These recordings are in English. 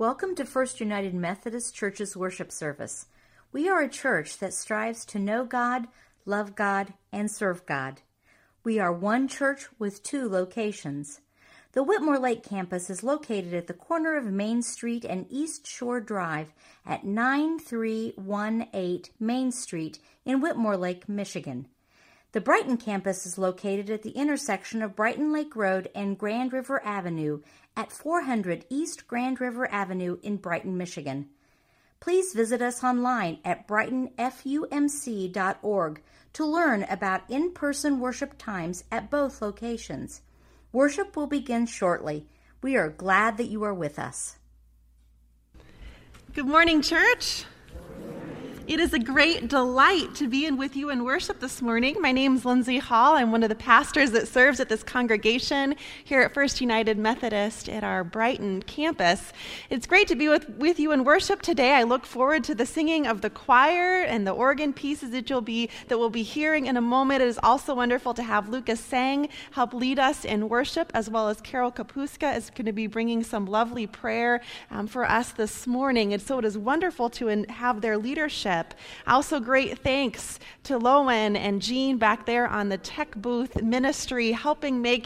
Welcome to First United Methodist Church's worship service. We are a church that strives to know God, love God, and serve God. We are one church with two locations. The Whitmore Lake campus is located at the corner of Main Street and East Shore Drive at 9318 Main Street in Whitmore Lake, Michigan. The Brighton campus is located at the intersection of Brighton Lake Road and Grand River Avenue at 400 East Grand River Avenue in Brighton, Michigan. Please visit us online at brightonfumc.org to learn about in-person worship times at both locations. Worship will begin shortly. We are glad that you are with us. Good morning, church. It is a great delight to be with you in worship this morning. My name is Lindsay Hall. I'm one of the pastors that serves at this congregation here at First United Methodist at our Brighton campus. It's great to be with you in worship today. I look forward to the singing of the choir and the organ pieces that we'll be hearing in a moment. It is also wonderful to have Lucas Sang help lead us in worship, as well as Carol Kapuska is going to be bringing some lovely prayer for us this morning. And so it is wonderful to have their leadership. Also, great thanks to Lowen and Jean back there on the tech booth ministry, helping make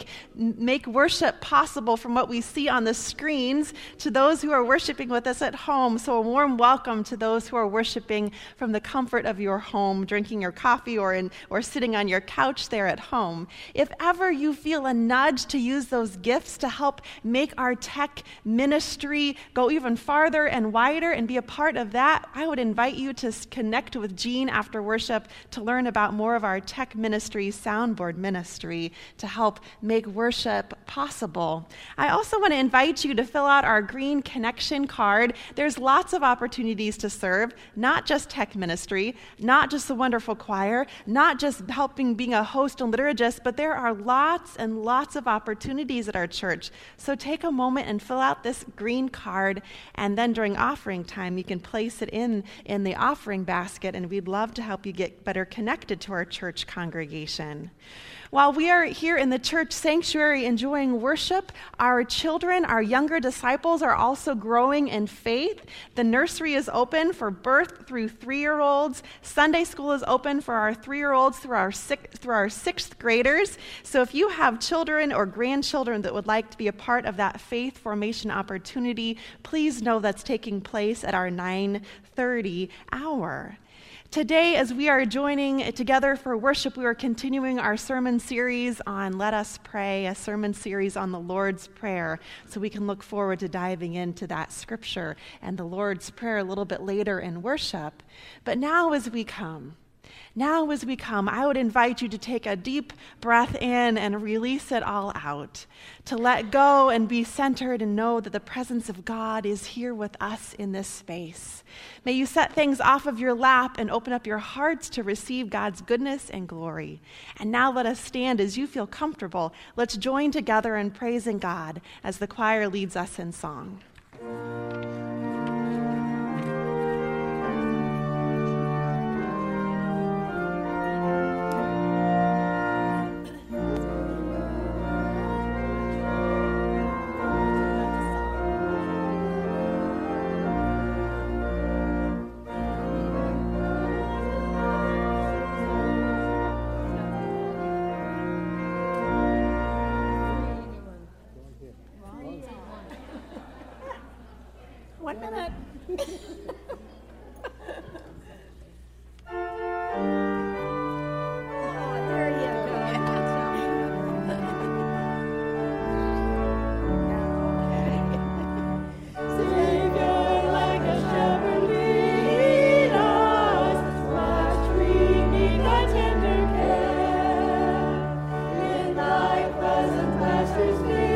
worship possible from what we see on the screens to those who are worshiping with us at home. So a warm welcome to those who are worshiping from the comfort of your home, drinking your coffee or sitting on your couch there at home. If ever you feel a nudge to use those gifts to help make our tech ministry go even farther and wider and be a part of that, I would invite you to connect with Jean after worship to learn about more of our tech ministry, soundboard ministry, to help make worship possible. I also want to invite you to fill out our green connection card. There's lots of opportunities to serve, not just tech ministry, not just the wonderful choir, not just helping being a host and liturgist, but there are lots and lots of opportunities at our church. So take a moment and fill out this green card, and then during offering time, you can place it in the offering basket, and we'd love to help you get better connected to our church congregation. While we are here in the church sanctuary enjoying worship, our children, our younger disciples, are also growing in faith. The nursery is open for birth through 3-year-olds. Sunday school is open for our 3-year-olds through our 6th graders. So if you have children or grandchildren that would like to be a part of that faith formation opportunity, please know that's taking place at our 9:30 hour. Today, as we are joining together for worship, we are continuing our sermon series on Let Us Pray, a sermon series on the Lord's Prayer, so we can look forward to diving into that scripture and the Lord's Prayer a little bit later in worship. But now as we come, I would invite you to take a deep breath in and release it all out, to let go and be centered and know that the presence of God is here with us in this space. May you set things off of your lap and open up your hearts to receive God's goodness and glory. And now let us stand as you feel comfortable. Let's join together in praising God as the choir leads us in song.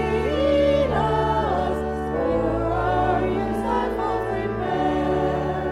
Prepare.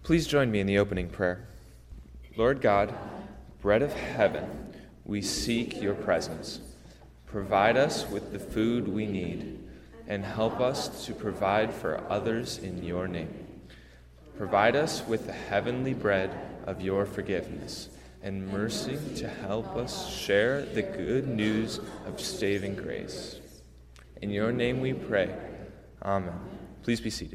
Please join me in the opening prayer. Lord God, bread of heaven, we seek your presence. Provide us with the food we need, and help us to provide for others in your name. Provide us with the heavenly bread of your forgiveness and mercy to help us share the good news of saving grace. In your name we pray. Amen. Please be seated.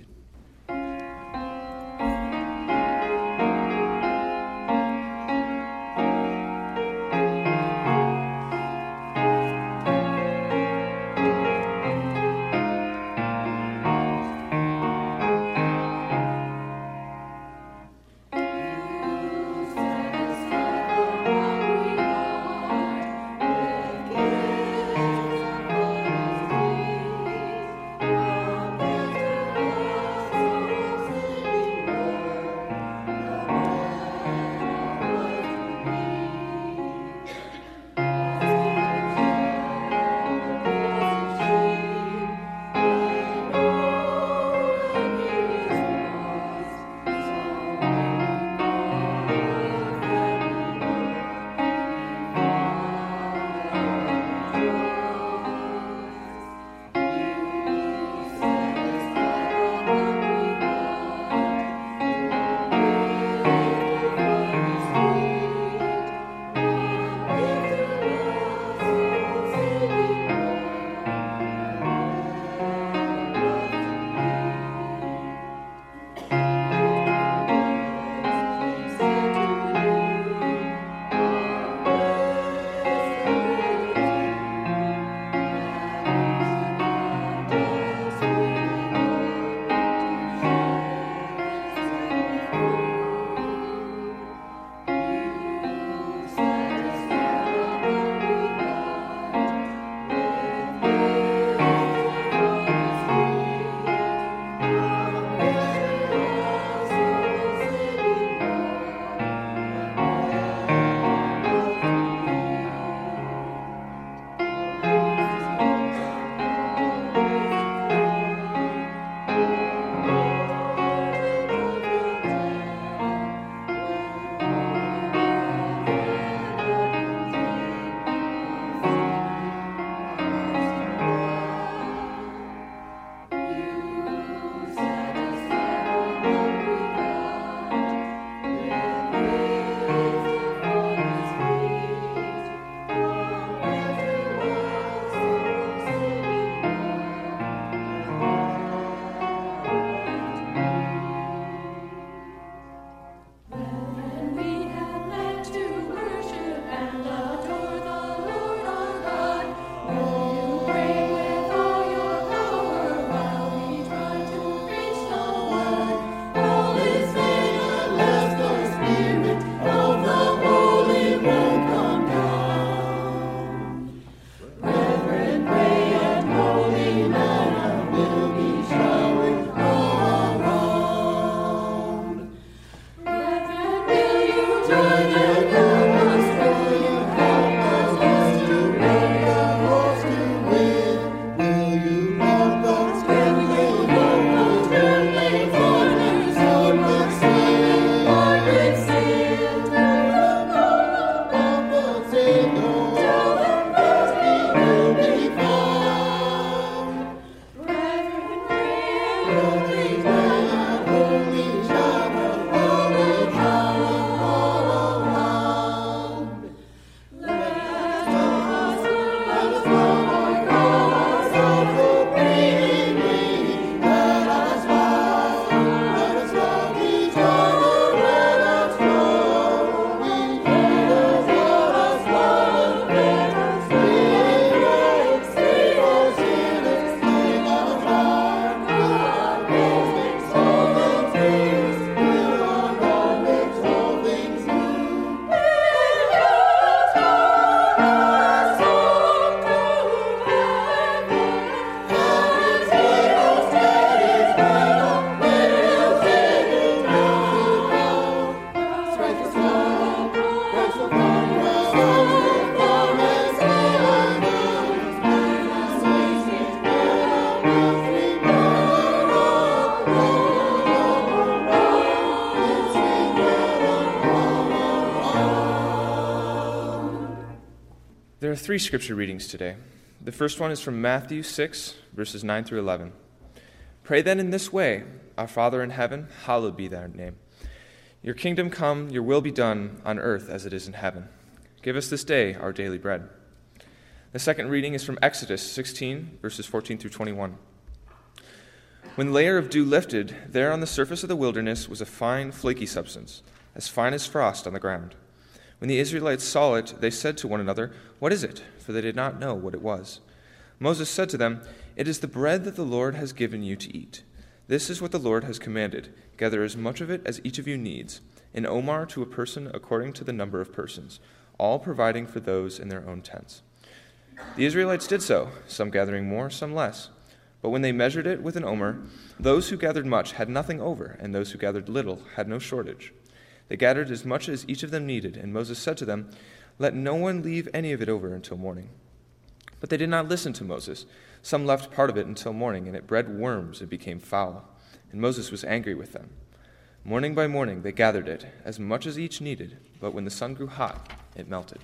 have 3 scripture readings today. The first one is from Matthew 6, verses 9 through 11. Pray then in this way, Our Father in heaven, hallowed be thy name. Your kingdom come, your will be done on earth as it is in heaven. Give us this day our daily bread. The second reading is from Exodus 16, verses 14 through 21. When the layer of dew lifted, there on the surface of the wilderness was a fine, flaky substance, as fine as frost on the ground. When the Israelites saw it, they said to one another, What is it? For they did not know what it was. Moses said to them, It is the bread that the Lord has given you to eat. This is what the Lord has commanded. Gather as much of it as each of you needs, an omer to a person according to the number of persons, all providing for those in their own tents. The Israelites did so, some gathering more, some less. But when they measured it with an omer, those who gathered much had nothing over, and those who gathered little had no shortage. They gathered as much as each of them needed, and Moses said to them, Let no one leave any of it over until morning. But they did not listen to Moses. Some left part of it until morning, and it bred worms and became foul. And Moses was angry with them. Morning by morning they gathered it, as much as each needed, but when the sun grew hot, it melted.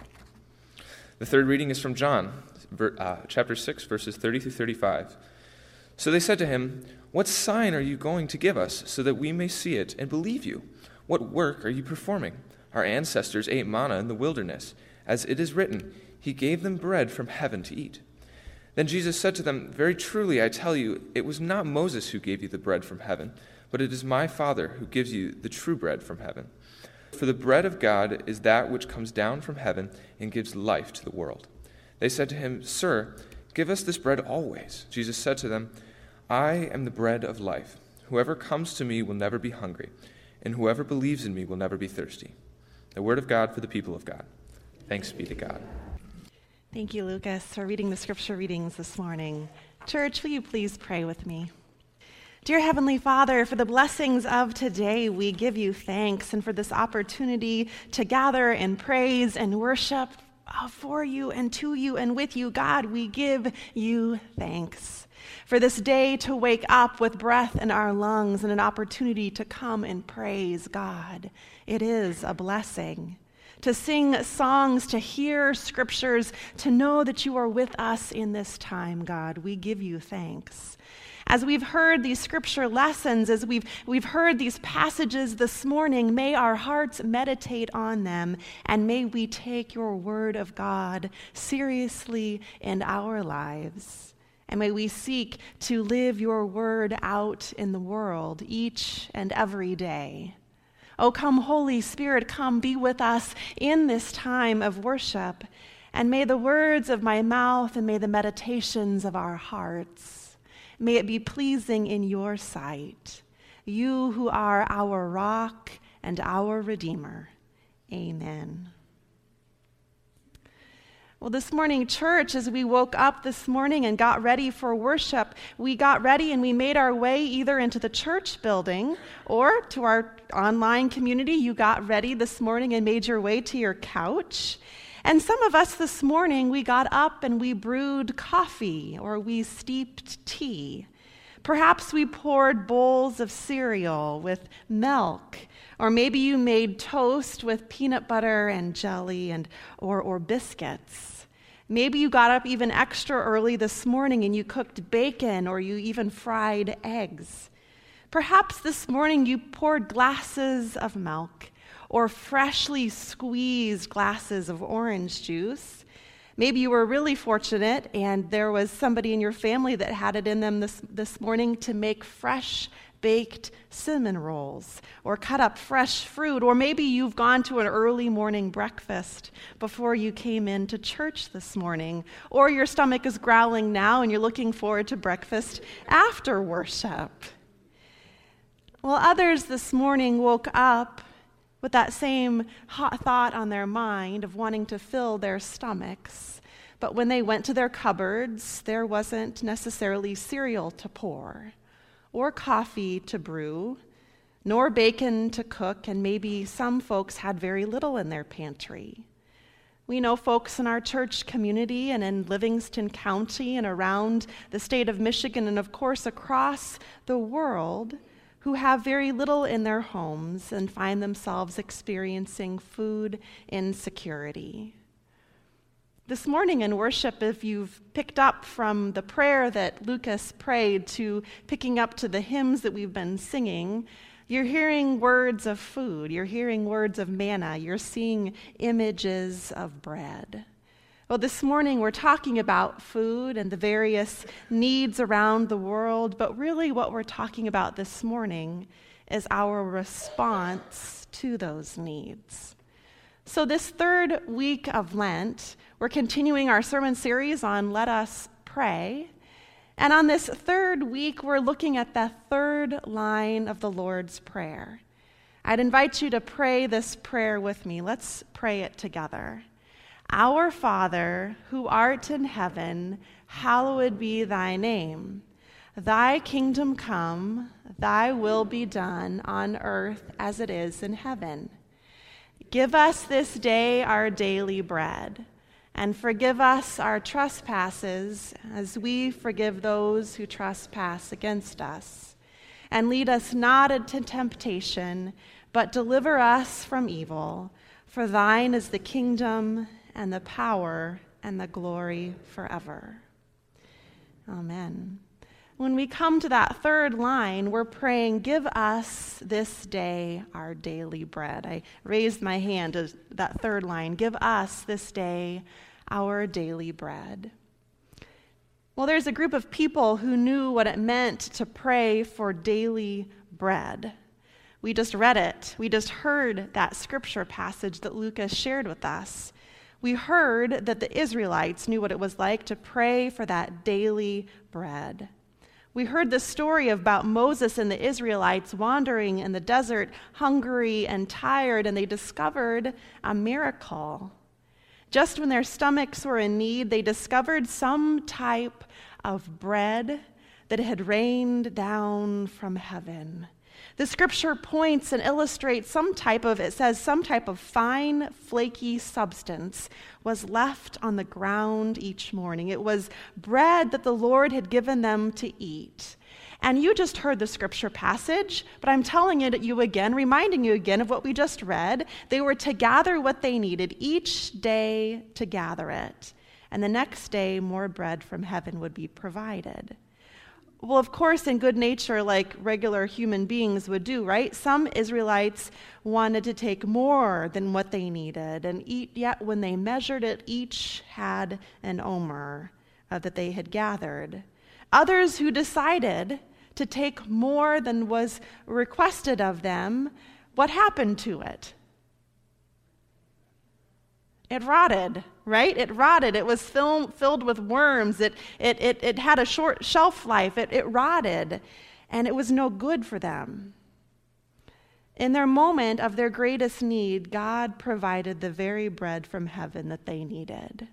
The third reading is from John, chapter 6, verses 30 through 35. So they said to him, What sign are you going to give us, so that we may see it and believe you? What work are you performing? Our ancestors ate manna in the wilderness. As it is written, He gave them bread from heaven to eat. Then Jesus said to them, Very truly I tell you, it was not Moses who gave you the bread from heaven, but it is my Father who gives you the true bread from heaven. For the bread of God is that which comes down from heaven and gives life to the world. They said to him, Sir, give us this bread always. Jesus said to them, I am the bread of life. Whoever comes to me will never be hungry, and whoever believes in me will never be thirsty. The word of God for the people of God. Thanks be to God. Thank you, Lucas, for reading the scripture readings this morning. Church, will you please pray with me? Dear Heavenly Father, for the blessings of today, we give you thanks, and for this opportunity to gather and praise and worship for you and to you and with you. God, we give you thanks for this day to wake up with breath in our lungs and an opportunity to come and praise God. It is a blessing to sing songs, to hear scriptures, to know that you are with us in this time, God. We give you thanks. As we've heard these scripture lessons, as we've heard these passages this morning, may our hearts meditate on them, and may we take your word of God seriously in our lives. And may we seek to live your word out in the world each and every day. Oh, come, Holy Spirit, come be with us in this time of worship. And may the words of my mouth and may the meditations of our hearts, may it be pleasing in your sight, you who are our rock and our Redeemer. Amen. Well, this morning, church, as we woke up this morning and got ready for worship, we got ready and we made our way either into the church building or to our online community. You got ready this morning and made your way to your couch. And some of us this morning, we got up and we brewed coffee or we steeped tea. Perhaps we poured bowls of cereal with milk, or maybe you made toast with peanut butter and jelly or biscuits. Maybe you got up even extra early this morning and you cooked bacon or you even fried eggs. Perhaps this morning you poured glasses of milk or freshly squeezed glasses of orange juice. Maybe you were really fortunate and there was somebody in your family that had it in them this morning to make fresh baked cinnamon rolls or cut up fresh fruit. Or maybe you've gone to an early morning breakfast before you came into church this morning. Or your stomach is growling now and you're looking forward to breakfast after worship. Well, others this morning woke up with that same hot thought on their mind of wanting to fill their stomachs. But when they went to their cupboards, there wasn't necessarily cereal to pour, or coffee to brew, nor bacon to cook, and maybe some folks had very little in their pantry. We know folks in our church community and in Livingston County and around the state of Michigan and, of course, across the world who have very little in their homes and find themselves experiencing food insecurity. This morning in worship, if you've picked up from the prayer that Lucas prayed to picking up to the hymns that we've been singing, you're hearing words of food, you're hearing words of manna, you're seeing images of bread. Well, this morning we're talking about food and the various needs around the world, but really what we're talking about this morning is our response to those needs. So this third week of Lent, we're continuing our sermon series on Let Us Pray. And on this third week, we're looking at the third line of the Lord's Prayer. I'd invite you to pray this prayer with me. Let's pray it together. Our Father, who art in heaven, hallowed be thy name. Thy kingdom come, thy will be done on earth as it is in heaven. Give us this day our daily bread, and forgive us our trespasses as we forgive those who trespass against us. And lead us not into temptation, but deliver us from evil. For thine is the kingdom and the power and the glory forever. Amen. When we come to that third line, we're praying, give us this day our daily bread. I raised my hand to that third line, give us this day our daily bread. Well, there's a group of people who knew what it meant to pray for daily bread. We just read it. We just heard that scripture passage that Lucas shared with us. We heard that the Israelites knew what it was like to pray for that daily bread. We heard the story about Moses and the Israelites wandering in the desert, hungry and tired, and they discovered a miracle. Just when their stomachs were in need, they discovered some type of bread that had rained down from heaven. The scripture points and illustrates some type of fine, flaky substance was left on the ground each morning. It was bread that the Lord had given them to eat. And you just heard the scripture passage, but I'm telling it you again, reminding you again of what we just read. They were to gather what they needed each day to gather it. And the next day, more bread from heaven would be provided. Well, of course, in good nature, like regular human beings would do, right? Some Israelites wanted to take more than what they needed and eat, yet when they measured it, each had an omer that they had gathered. Others who decided to take more than was requested of them, what happened to it? It rotted, right? It rotted. It was filled with worms. It had a short shelf life. It rotted, and it was no good for them. In their moment of their greatest need, God provided the very bread from heaven that they needed.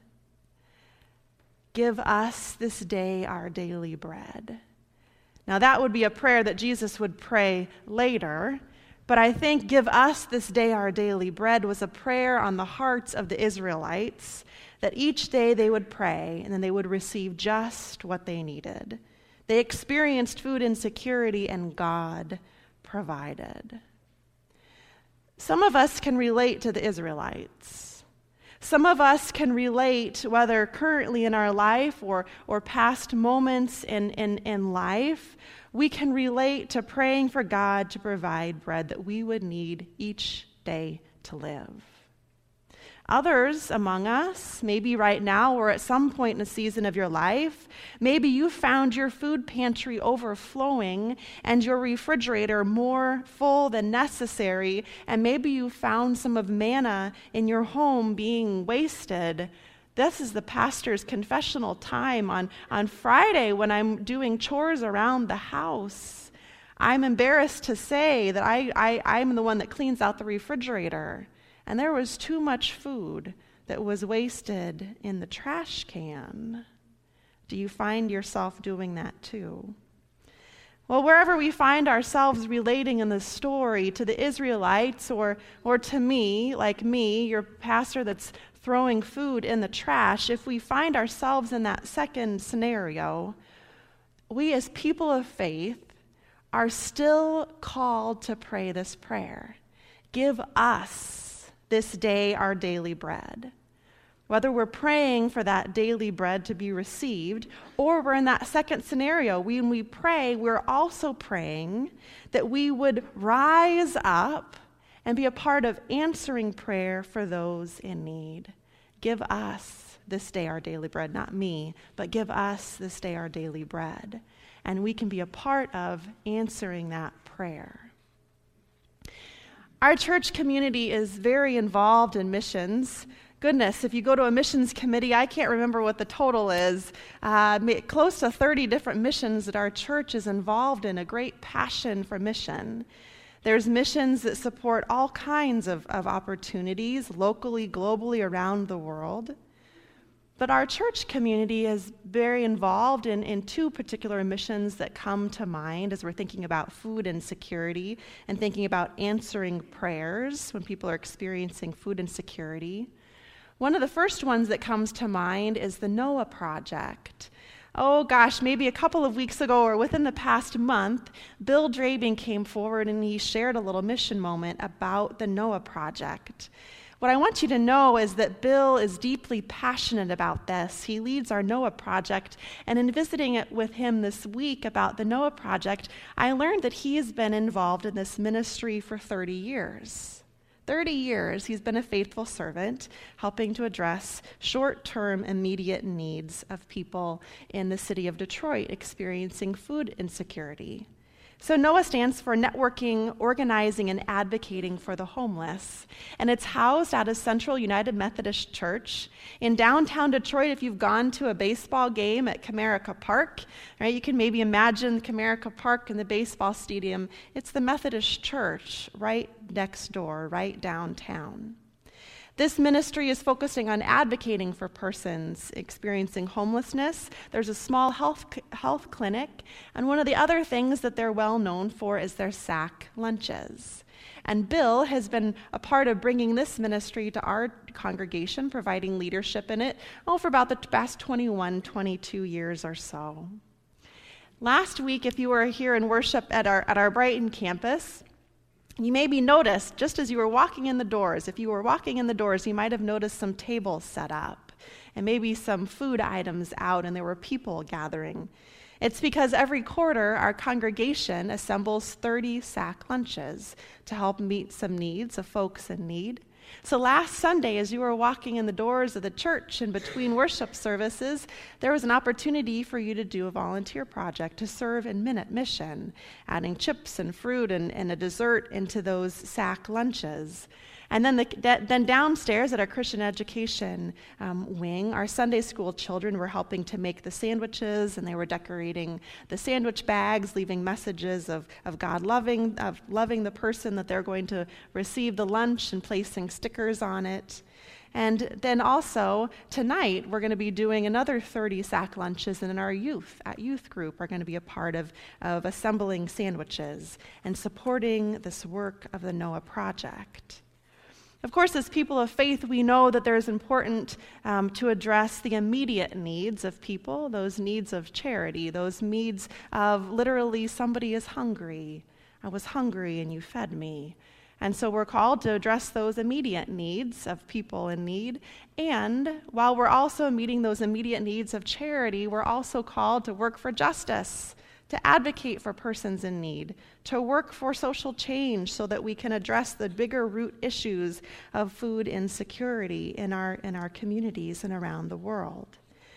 Give us this day our daily bread. Now that would be a prayer that Jesus would pray later, but I think give us this day our daily bread was a prayer on the hearts of the Israelites that each day they would pray and then they would receive just what they needed. They experienced food insecurity and God provided. Some of us can relate to the Israelites. Some of us can relate, whether currently in our life or past moments in life, we can relate to praying for God to provide bread that we would need each day to live. Others among us, maybe right now or at some point in a season of your life, maybe you found your food pantry overflowing and your refrigerator more full than necessary, and maybe you found some of manna in your home being wasted. This is the pastor's confessional time on Friday when I'm doing chores around the house. I'm embarrassed to say that I'm the one that cleans out the refrigerator. And there was too much food that was wasted in the trash can. Do you find yourself doing that too? Well, wherever we find ourselves relating in the story to the Israelites or to me, like me, your pastor that's throwing food in the trash, if we find ourselves in that second scenario, we as people of faith are still called to pray this prayer. Give us this day our daily bread. Whether we're praying for that daily bread to be received, or we're in that second scenario, when we pray, we're also praying that we would rise up and be a part of answering prayer for those in need. Give us this day our daily bread, not me, but give us this day our daily bread. And we can be a part of answering that prayer. Our church community is very involved in missions. Goodness, if you go to a missions committee, I can't remember what the total is, close to 30 different missions that our church is involved in, a great passion for mission. There's missions that support all kinds of opportunities, locally, globally, around the world. But our church community is very involved in two particular missions that come to mind as we're thinking about food insecurity and thinking about answering prayers when people are experiencing food insecurity. One of the first ones that comes to mind is the Noah Project. Oh gosh, maybe a couple of weeks ago or within the past month, Bill Drabing came forward and he shared a little mission moment about the Noah Project. What I want you to know is that Bill is deeply passionate about this. He leads our Noah Project, and in visiting it with him this week about the Noah Project, I learned that he has been involved in this ministry for 30 years. 30 years he's been a faithful servant, helping to address short-term immediate needs of people in the city of Detroit experiencing food insecurity. So Noah stands for Networking, Organizing, and Advocating for the Homeless. And it's housed out of Central United Methodist Church. In downtown Detroit, if you've gone to a baseball game at Comerica Park, right, you can maybe imagine Comerica Park and the baseball stadium. It's the Methodist Church right next door, right downtown. This ministry is focusing on advocating for persons experiencing homelessness. There's a small health clinic, and one of the other things that they're well known for is their sack lunches. And Bill has been a part of bringing this ministry to our congregation, providing leadership in it, for about the past 21, 22 years or so. Last week, if you were here in worship at our Brighton campus, you maybe noticed, just as you were walking in the doors, if you were walking in the doors, you might have noticed some tables set up and maybe some food items out, and there were people gathering. It's because every quarter, our congregation assembles 30 sack lunches to help meet some needs of folks in need. So last Sunday, as you were walking in the doors of the church in between worship services, there was an opportunity for you to do a volunteer project to serve in Minute Mission, adding chips and fruit and a dessert into those sack lunches. And then downstairs at our Christian education wing, our Sunday school children were helping to make the sandwiches, and they were decorating the sandwich bags, leaving messages of God loving the person that they're going to receive the lunch and placing stickers on it. And then also tonight, we're going to be doing another 30 sack lunches, and our youth group are going to be a part of assembling sandwiches and supporting this work of the Noah Project. Of course, as people of faith, we know that there's important to address the immediate needs of people, those needs of charity, those needs of literally somebody is hungry. I was hungry and you fed me. And so we're called to address those immediate needs of people in need. And while we're also meeting those immediate needs of charity, we're also called to work for justice, to advocate for persons in need, to work for social change so that we can address the bigger root issues of food insecurity in our communities and around the world.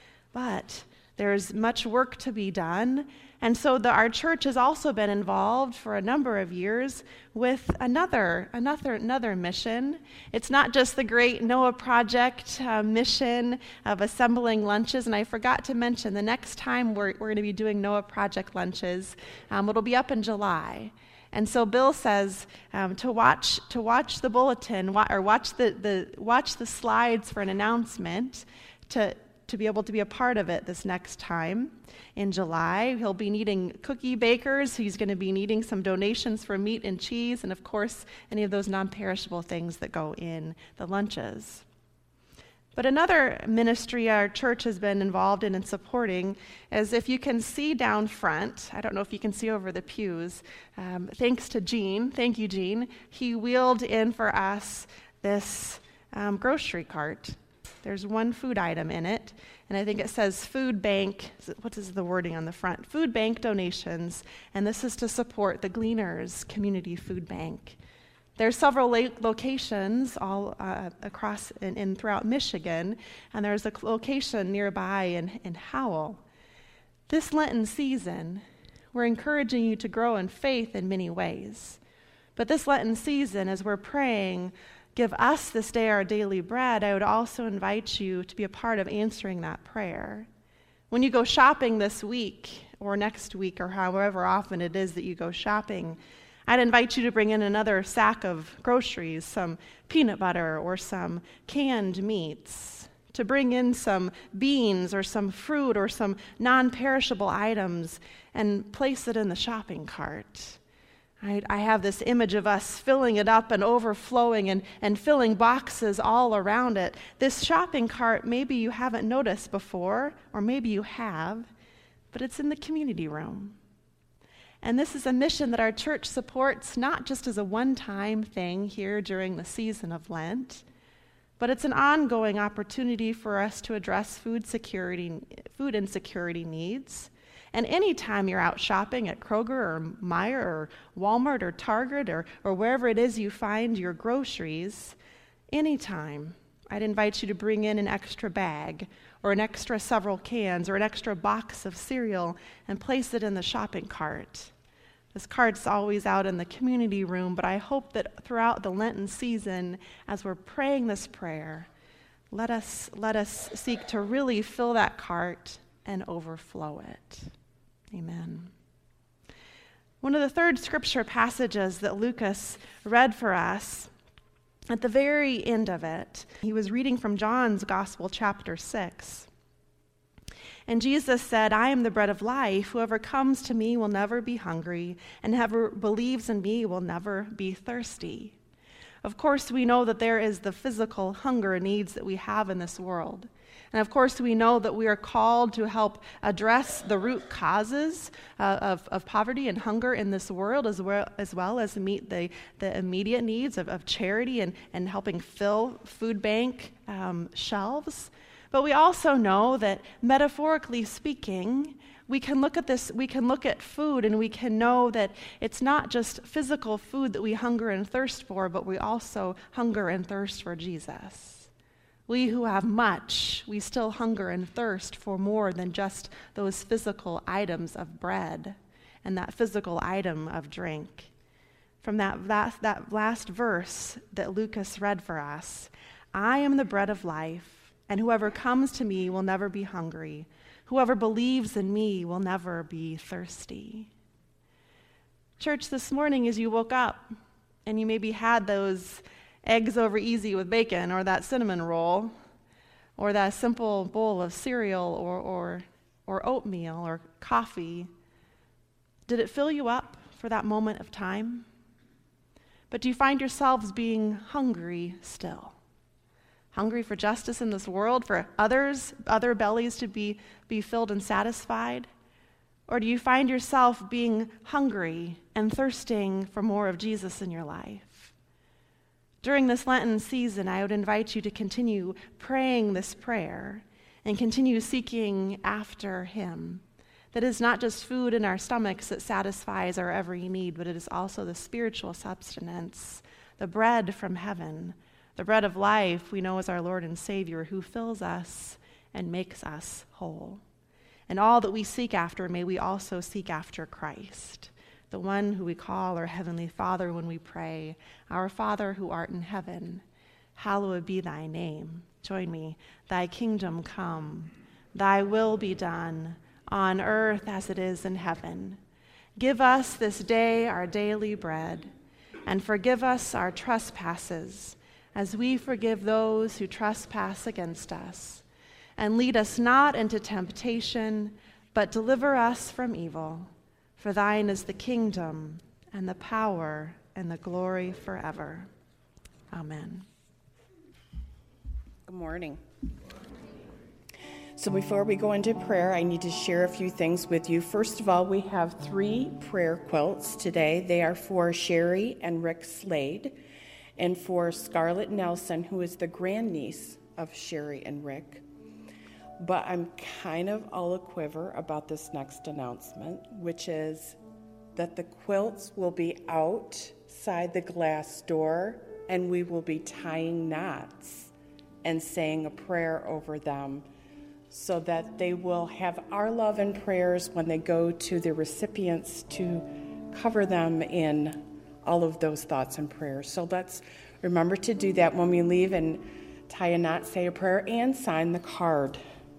But there's much work to be done, and so our church has also been involved for a number of years with another mission. It's not just the great Noah Project mission of assembling lunches, and I forgot to mention the next time we're going to be doing Noah Project lunches, it'll be up in July. And so Bill says to watch the bulletin or watch the slides for an announcement to be able to be a part of it this next time in July. He'll be needing cookie bakers. He's going to be needing some donations for meat and cheese, and of course, any of those non-perishable things that go in the lunches. But another ministry our church has been involved in and supporting is, if you can see down front, I don't know if you can see over the pews, thanks to Gene, thank you, Gene, he wheeled in for us this grocery cart. There's one food item in it, and I think it says food bank. What is the wording on the front? Food bank donations, and this is to support the Gleaners Community Food Bank. There's several locations all across and throughout Michigan, and there's a location nearby in Howell. This Lenten season, we're encouraging you to grow in faith in many ways. But this Lenten season, as we're praying, give us this day our daily bread, I would also invite you to be a part of answering that prayer. When you go shopping this week or next week or however often it is that you go shopping, I'd invite you to bring in another sack of groceries, some peanut butter or some canned meats, to bring in some beans or some fruit or some non-perishable items and place it in the shopping cart. I have this image of us filling it up and overflowing and filling boxes all around it. This shopping cart, maybe you haven't noticed before, or maybe you have, but it's in the community room. And this is a mission that our church supports not just as a one-time thing here during the season of Lent, but it's an ongoing opportunity for us to address food insecurity needs. And anytime you're out shopping at Kroger or Meijer or Walmart or Target or wherever it is you find your groceries, anytime, I'd invite you to bring in an extra bag or an extra several cans or an extra box of cereal and place it in the shopping cart. This cart's always out in the community room, but I hope that throughout the Lenten season, as we're praying this prayer, let us seek to really fill that cart and overflow it. Amen. One of the third scripture passages that Lucas read for us, at the very end of it, he was reading from John's Gospel, chapter 6. And Jesus said, I am the bread of life. Whoever comes to me will never be hungry, and whoever believes in me will never be thirsty. Of course, we know that there is the physical hunger needs that we have in this world. And of course, we know that we are called to help address the root causes of poverty and hunger in this world, as well as meet the immediate needs of charity and helping fill food bank shelves. But we also know that, metaphorically speaking, we can look at food and we can know that it's not just physical food that we hunger and thirst for, but we also hunger and thirst for Jesus. We who have much, we still hunger and thirst for more than just those physical items of bread and that physical item of drink. From that last verse that Lucas read for us, I am the bread of life, and whoever comes to me will never be hungry. Whoever believes in me will never be thirsty. Church, this morning as you woke up and you maybe had those eggs over easy with bacon, or that cinnamon roll, or that simple bowl of cereal, or oatmeal, or coffee, did it fill you up for that moment of time? But do you find yourselves being hungry still? Hungry for justice in this world, for other bellies to be filled and satisfied? Or do you find yourself being hungry and thirsting for more of Jesus in your life? During this Lenten season, I would invite you to continue praying this prayer and continue seeking after him. That is not just food in our stomachs that satisfies our every need, but it is also the spiritual sustenance, the bread from heaven, the bread of life we know as our Lord and Savior, who fills us and makes us whole. And all that we seek after, may we also seek after Christ, the one who we call our Heavenly Father when we pray, Our Father who art in heaven, hallowed be thy name. Join me. Thy kingdom come, thy will be done, on earth as it is in heaven. Give us this day our daily bread, and forgive us our trespasses, as we forgive those who trespass against us. And lead us not into temptation, but deliver us from evil. For thine is the kingdom, and the power, and the glory forever. Amen. Good morning. So before we go into prayer, I need to share a few things with you. First of all, we have 3 prayer quilts today. They are for Sherry and Rick Slade, and for Scarlett Nelson, who is the grandniece of Sherry and Rick. But I'm kind of all a-quiver about this next announcement, which is that the quilts will be outside the glass door, and we will be tying knots and saying a prayer over them so that they will have our love and prayers when they go to the recipients to cover them in all of those thoughts and prayers. So let's remember to do that when we leave, and tie a knot, say a prayer, and sign the card.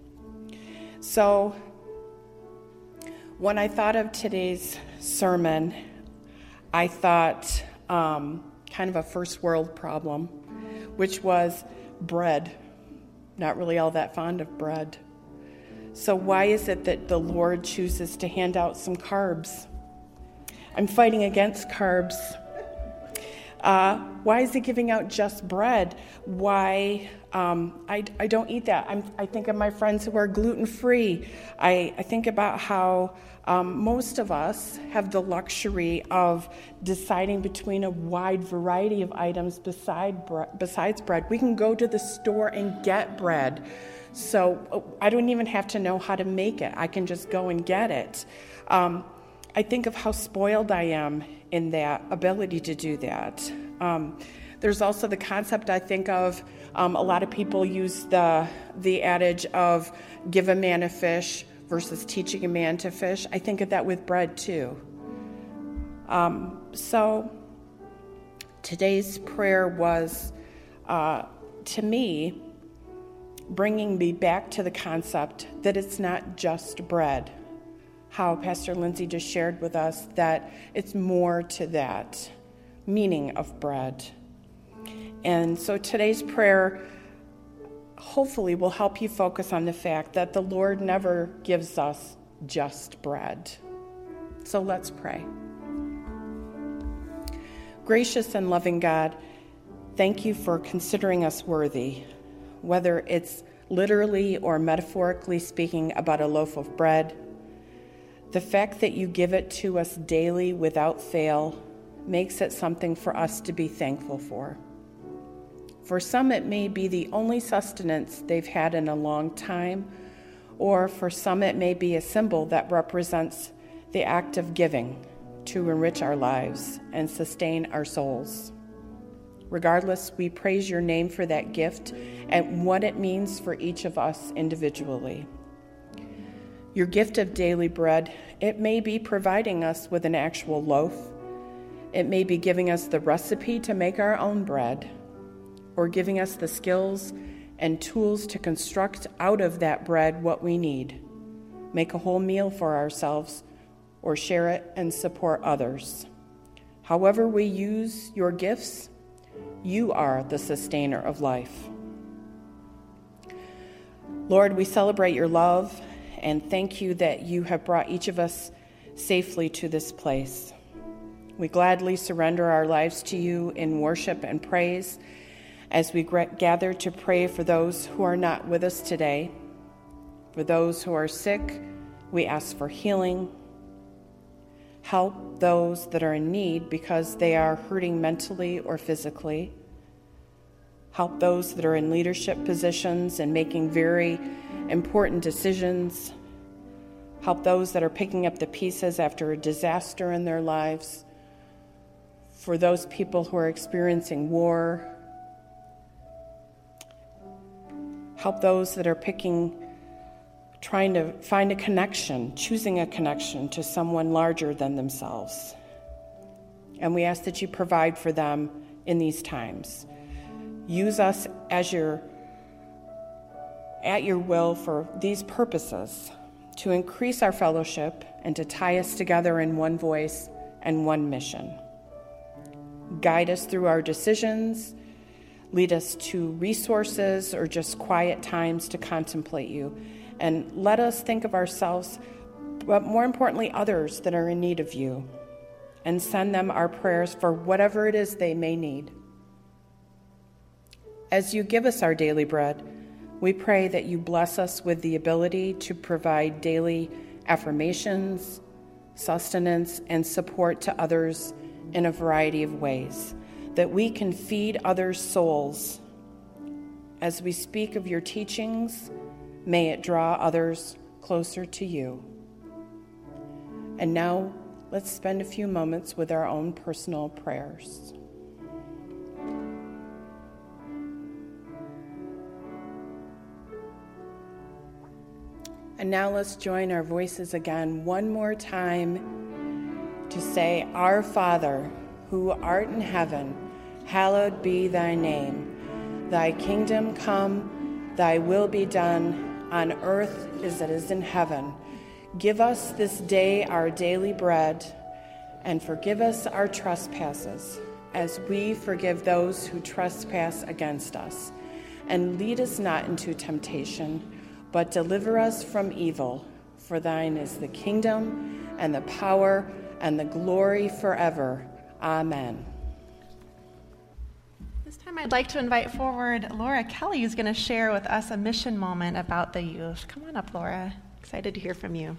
So when I thought of today's sermon, I thought kind of a first world problem, which was bread. Not really all that fond of bread. So why is it that the Lord chooses to hand out some carbs? I'm fighting against carbs. Why is he giving out just bread? Why? I don't eat that. I think of my friends who are gluten-free. I think about how most of us have the luxury of deciding between a wide variety of items besides bread. We can go to the store and get bread. So I don't even have to know how to make it. I can just go and get it. I think of how spoiled I am in that ability to do that. There's also the concept, I think of, a lot of people use the adage of give a man a fish versus teaching a man to fish. I think of that with bread too. So today's prayer was, to me, bringing me back to the concept that it's not just bread. How Pastor Lindsay just shared with us that it's more to that meaning of bread. And so today's prayer hopefully will help you focus on the fact that the Lord never gives us just bread. So let's pray. Gracious and loving God, thank you for considering us worthy, whether it's literally or metaphorically speaking about a loaf of bread. The fact that you give it to us daily without fail makes it something for us to be thankful for. For some, it may be the only sustenance they've had in a long time, or for some, it may be a symbol that represents the act of giving to enrich our lives and sustain our souls. Regardless, we praise your name for that gift and what it means for each of us individually. Your gift of daily bread, it may be providing us with an actual loaf. It may be giving us the recipe to make our own bread, or giving us the skills and tools to construct out of that bread what we need, make a whole meal for ourselves, or share it and support others. However we use your gifts, you are the sustainer of life. Lord, we celebrate your love and thank you that you have brought each of us safely to this place. We gladly surrender our lives to you in worship and praise as we gather to pray for those who are not with us today. For those who are sick, we ask for healing. Help those that are in need because they are hurting mentally or physically. Help those that are in leadership positions and making very important decisions. Help those that are picking up the pieces after a disaster in their lives. For those people who are experiencing war. Help those that are trying to find a connection, choosing a connection to someone larger than themselves. And we ask that you provide for them in these times. Use us at your will for these purposes, to increase our fellowship and to tie us together in one voice and one mission. Guide us through our decisions, lead us to resources or just quiet times to contemplate you, and let us think of ourselves, but more importantly, others that are in need of you, and send them our prayers for whatever it is they may need. As you give us our daily bread, we pray that you bless us with the ability to provide daily affirmations, sustenance, and support to others in a variety of ways, that we can feed others' souls As we speak of your teachings, may it draw others closer to you. And now, let's spend a few moments with our own personal prayers. And now let's join our voices again one more time to say, Our Father, who art in heaven, hallowed be thy name. Thy kingdom come, thy will be done, on earth as it is in heaven. Give us this day our daily bread, and forgive us our trespasses, as we forgive those who trespass against us. And lead us not into temptation, but deliver us from evil. For thine is the kingdom, and the power, and the glory forever. Amen. This time I'd like to invite forward Laura Kelly, who's going to share with us a mission moment about the youth. Come on up, Laura. Excited to hear from you.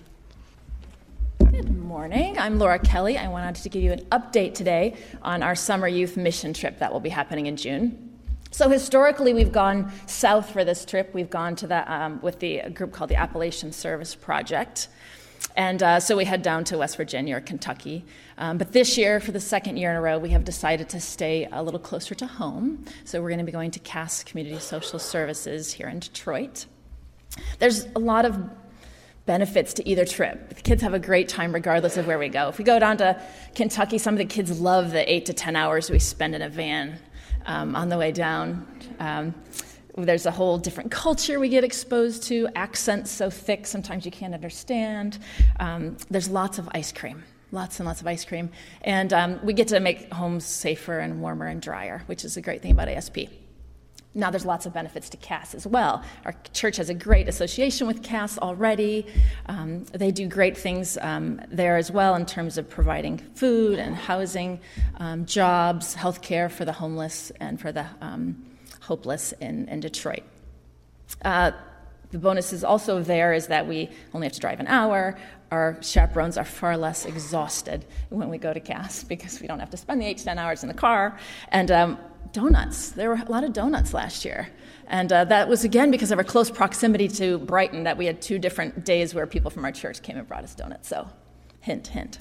Good morning. I'm Laura Kelly. I wanted to give you an update today on our summer youth mission trip that will be happening in June. So historically, we've gone south for this trip. We've gone to the with the group called the Appalachian Service Project. And so we head down to West Virginia or Kentucky. But this year, for the second year in a row, we have decided to stay a little closer to home. So we're going to be going to Cass Community Social Services here in Detroit. There's a lot of benefits to either trip. The kids have a great time regardless of where we go. If we go down to Kentucky, some of the kids love the 8 to 10 hours we spend in a van on the way down. There's a whole different culture we get exposed to, accents so thick sometimes you can't understand. There's lots of ice cream, lots and lots of ice cream. And we get to make homes safer and warmer and drier, which is a great thing about ASP. Now, there's lots of benefits to Cass as well. Our church has a great association with Cass already. They do great things there as well in terms of providing food and housing, jobs, health care for the homeless and for the hopeless in Detroit. The bonuses also there is that we only have to drive an hour. Our chaperones are far less exhausted when we go to Cass because we don't have to spend the 8 to 10 hours in the car. And donuts. There were a lot of donuts last year. And that was, again, because of our close proximity to Brighton, that we had 2 different days where people from our church came and brought us donuts. So, hint, hint.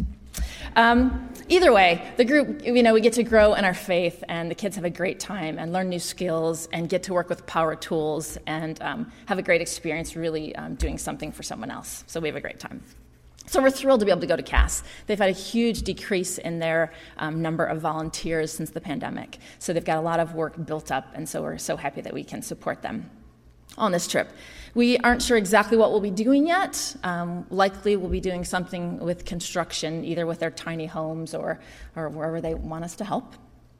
Either way, the group, we get to grow in our faith, and the kids have a great time and learn new skills and get to work with power tools and have a great experience really doing something for someone else. So we have a great time. So we're thrilled to be able to go to Cass. They've had a huge decrease in their number of volunteers since the pandemic. So they've got a lot of work built up, and so we're so happy that we can support them on this trip. We aren't sure exactly what we'll be doing yet. Likely we'll be doing something with construction, either with their tiny homes or wherever they want us to help.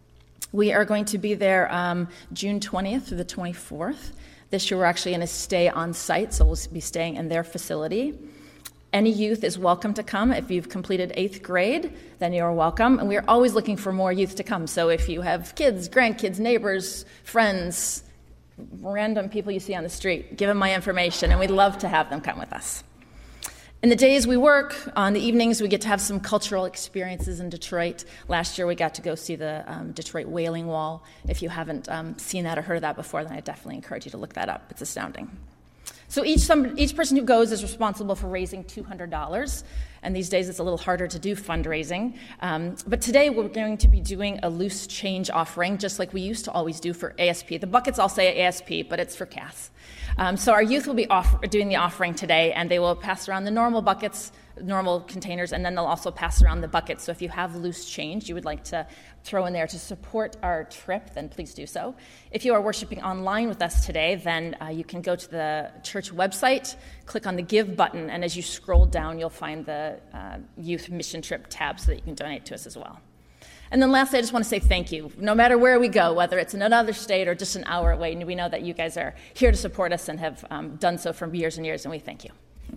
We are going to be there June 20th through the 24th. This year we're actually going to stay on site, so we'll be staying in their facility. Any youth is welcome to come. If you've completed 8th grade, then you're welcome. And we're always looking for more youth to come. So if you have kids, grandkids, neighbors, friends, random people you see on the street, give them my information, and we'd love to have them come with us. In the days we work, on the evenings, we get to have some cultural experiences in Detroit. Last year, we got to go see the Detroit Wailing Wall. If you haven't seen that or heard of that before, then I definitely encourage you to look that up. It's astounding. So each person who goes is responsible for raising $200, and these days it's a little harder to do fundraising. But today we're going to be doing a loose change offering, just like we used to always do for ASP. The buckets all say ASP, but it's for Cass. So our youth will be doing the offering today, and they will pass around the normal buckets, normal containers, and then they'll also pass around the buckets. So if you have loose change you would like to throw in there to support our trip, then please do so. If you are worshiping online with us today, then you can go to the church website, click on the Give button, and as you scroll down, you'll find the Youth Mission Trip tab so that you can donate to us as well. And then lastly, I just want to say thank you. No matter where we go, whether it's in another state or just an hour away, we know that you guys are here to support us and have done so for years and years, and we thank you.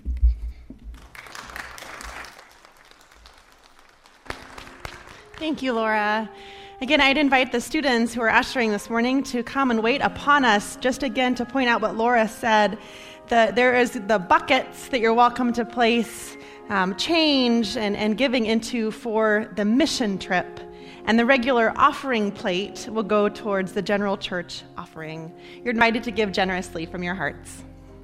Thank you, Laura. Again, I'd invite the students who are ushering this morning to come and wait upon us, just again to point out what Laura said. There is the buckets that you're welcome to place change and giving into for the mission trip. And the regular offering plate will go towards the general church offering. You're invited to give generously from your hearts.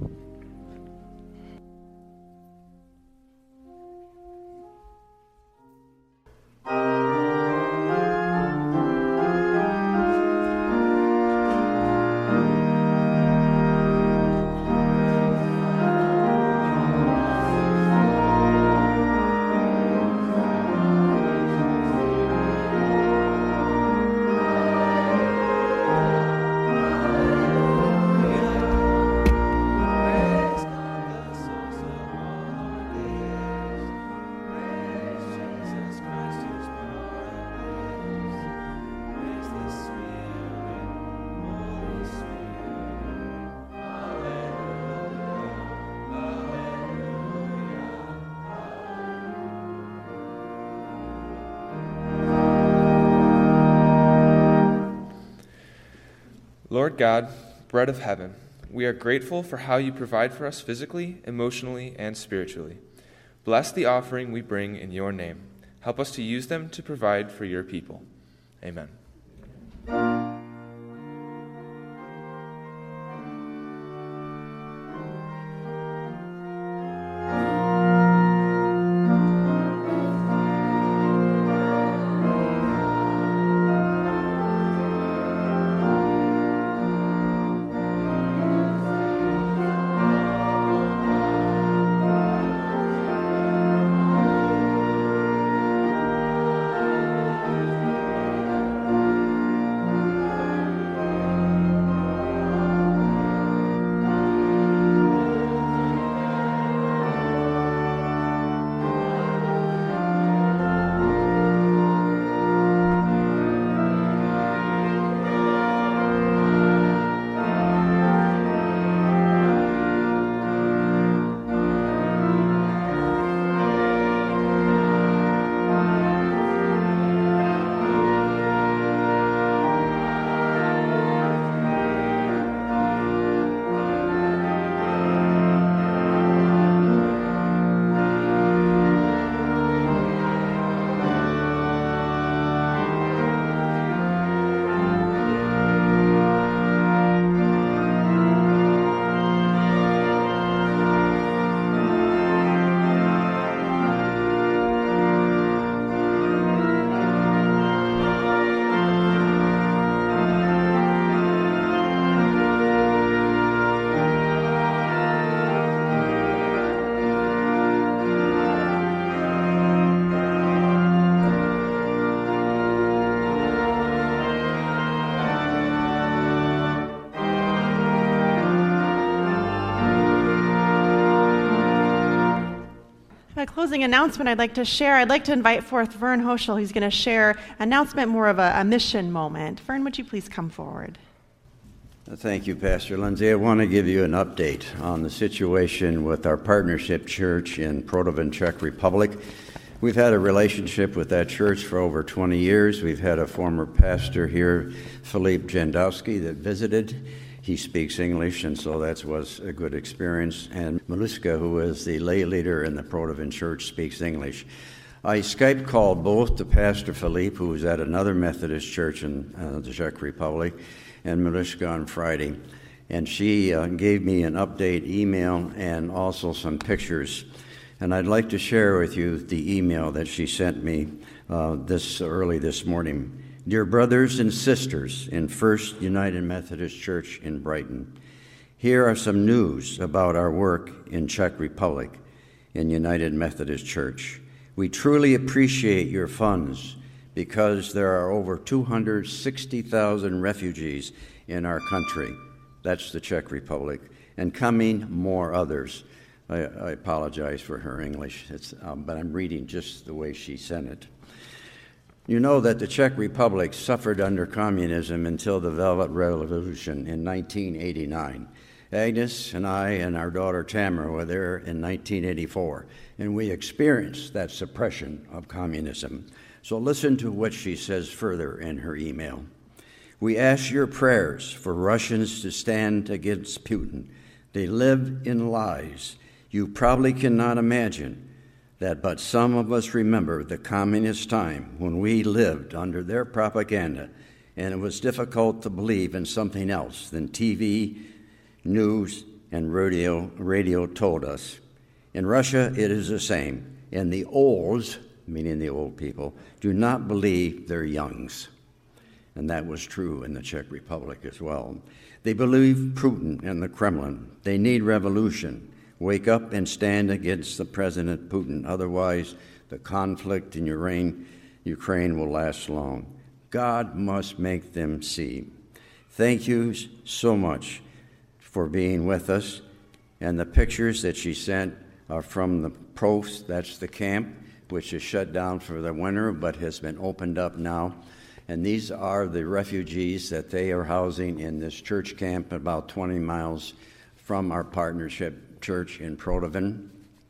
Lord God, bread of heaven, we are grateful for how you provide for us physically, emotionally, and spiritually. Bless the offering we bring in your name. Help us to use them to provide for your people. Amen. A closing announcement I'd like to share. I'd like to invite forth Vern Hoschel. He's going to share an announcement, more of a mission moment. Vern, would you please come forward? Thank you, Pastor Lindsay. I want to give you an update on the situation with our partnership church in Prodovan, Czech Republic. We've had a relationship with that church for over 20 years. We've had a former pastor here, Filip Jandowski, that visited. He speaks English, and so that was a good experience. And Maluska, who is the lay leader in the Prodovan church, speaks English. I Skype called both to Pastor Filip, who was at another Methodist church in the Czech Republic, and Maluska on Friday. And she gave me an update email and also some pictures. And I'd like to share with you the email that she sent me early this morning. Dear brothers and sisters in First United Methodist Church in Brighton, here are some news about our work in Czech Republic in United Methodist Church. We truly appreciate your funds because there are over 260,000 refugees in our country. That's the Czech Republic, and coming more others. I apologize for her English, but I'm reading just the way she sent it. You know that the Czech Republic suffered under communism until the Velvet Revolution in 1989. Agnes and I and our daughter Tamara were there in 1984, and we experienced that suppression of communism. So listen to what she says further in her email. We ask your prayers for Russians to stand against Putin. They live in lies. You probably cannot imagine but some of us remember the communist time when we lived under their propaganda, and it was difficult to believe in something else than TV, news, and radio told us. In Russia, it is the same, and the olds, meaning the old people, do not believe their youngs. And that was true in the Czech Republic as well. They believe Putin and the Kremlin. They need revolution. Wake up and stand against the President Putin. Otherwise, the conflict in Ukraine will last long. God must make them see. Thank you so much for being with us. And the pictures that she sent are from the Prost, that's the camp, which is shut down for the winter but has been opened up now. And these are the refugees that they are housing in this church camp about 20 miles from our partnership church in Prodovan.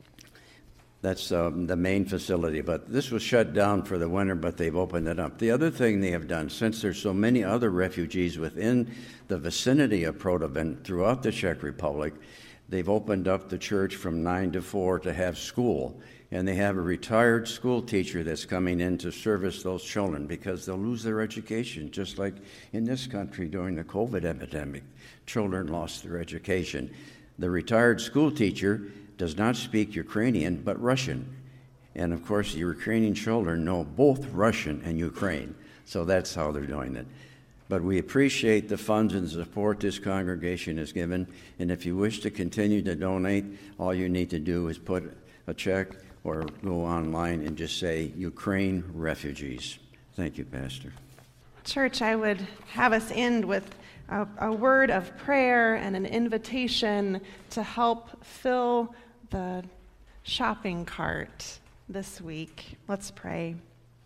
That's the main facility. But this was shut down for the winter, but they've opened it up. The other thing they have done, since there's so many other refugees within the vicinity of Prodovan throughout the Czech Republic, they've opened up the church from 9 to 4 to have school. And they have a retired school teacher that's coming in to service those children because they'll lose their education, just like in this country during the COVID epidemic. Children lost their education. The retired school teacher does not speak Ukrainian, but Russian. And, of course, the Ukrainian children know both Russian and Ukraine. So that's how they're doing it. But we appreciate the funds and support this congregation has given. And if you wish to continue to donate, all you need to do is put a check or go online and just say Ukraine refugees. Thank you, Pastor. Church, I would have us end with a word of prayer and an invitation to help fill the shopping cart this week. Let's pray.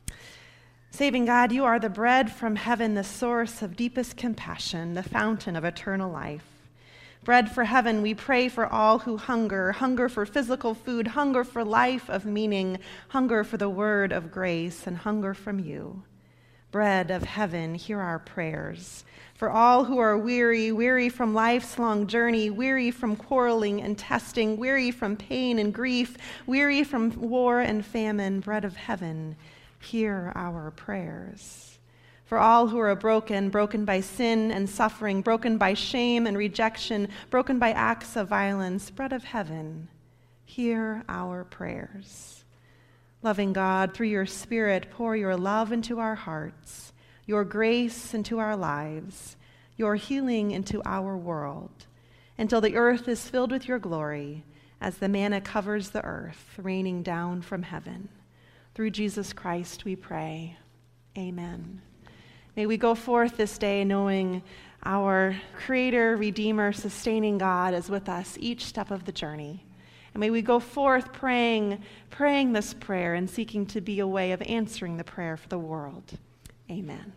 Saving God, you are the bread from heaven, the source of deepest compassion, the fountain of eternal life. Bread for heaven, we pray for all who hunger for physical food, hunger for life of meaning, hunger for the word of grace, and hunger from you. Bread of heaven, hear our prayers. For all who are weary from life's long journey, weary from quarreling and testing, weary from pain and grief, weary from war and famine, bread of heaven, hear our prayers. For all who are broken by sin and suffering, broken by shame and rejection, broken by acts of violence, bread of heaven, hear our prayers. Loving God, through your Spirit, pour your love into our hearts, your grace into our lives, your healing into our world, until the earth is filled with your glory, as the manna covers the earth, raining down from heaven. Through Jesus Christ we pray. Amen. May we go forth this day knowing our Creator, Redeemer, sustaining God is with us each step of the journey. And may we go forth praying this prayer and seeking to be a way of answering the prayer for the world. Amen.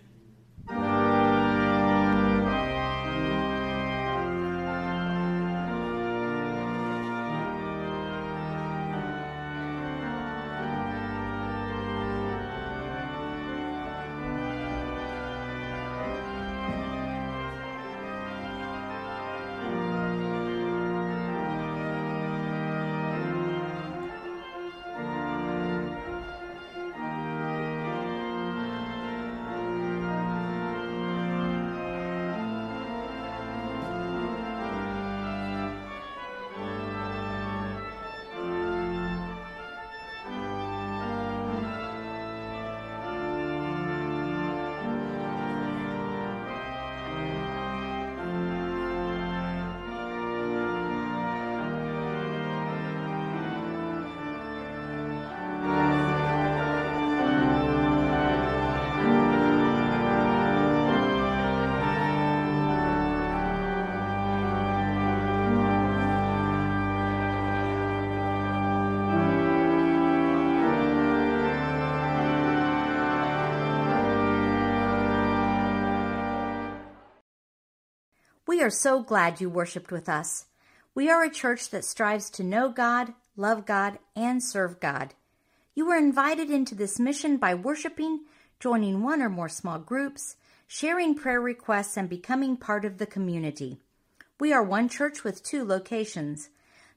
We are so glad you worshiped with us. We are a church that strives to know God, love God, and serve God. You were invited into this mission by worshiping, joining one or more small groups, sharing prayer requests, and becoming part of the community. We are one church with 2 locations.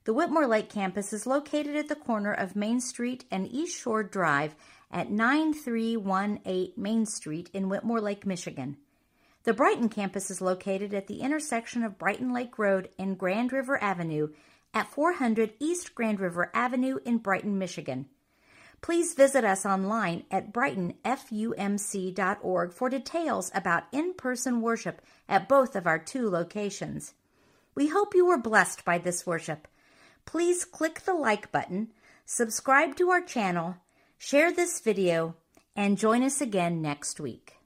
The Whitmore Lake campus is located at the corner of Main Street and East Shore Drive at 9318 Main Street in Whitmore Lake, Michigan. The Brighton campus is located at the intersection of Brighton Lake Road and Grand River Avenue at 400 East Grand River Avenue in Brighton, Michigan. Please visit us online at brightonfumc.org for details about in-person worship at both of our 2 locations. We hope you were blessed by this worship. Please click the like button, subscribe to our channel, share this video, and join us again next week.